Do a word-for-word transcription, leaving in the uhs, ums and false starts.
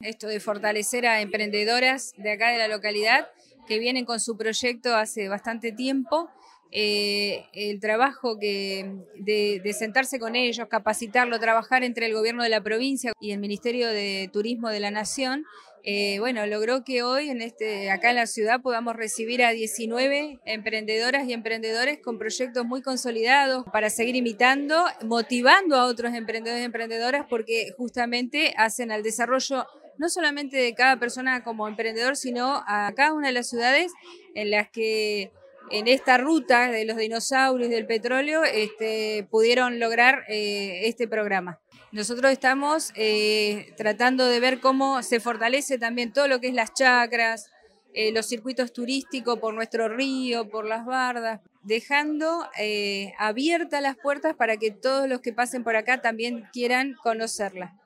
esto de fortalecer a emprendedoras de acá de la localidad que vienen con su proyecto hace bastante tiempo. Eh, el trabajo que, de, de sentarse con ellos, capacitarlo, trabajar entre el gobierno de la provincia y el Ministerio de Turismo de la Nación, eh, bueno, logró que hoy en este, acá en la ciudad podamos recibir a diecinueve emprendedoras y emprendedores con proyectos muy consolidados para seguir imitando, motivando a otros emprendedores y emprendedoras porque justamente hacen al desarrollo no solamente de cada persona como emprendedor, sino a cada una de las ciudades en las que en esta ruta de los dinosaurios del petróleo este, pudieron lograr eh, este programa. Nosotros estamos eh, tratando de ver cómo se fortalece también todo lo que es las chacras, eh, los circuitos turísticos por nuestro río, por las bardas, dejando eh, abiertas las puertas para que todos los que pasen por acá también quieran conocerla.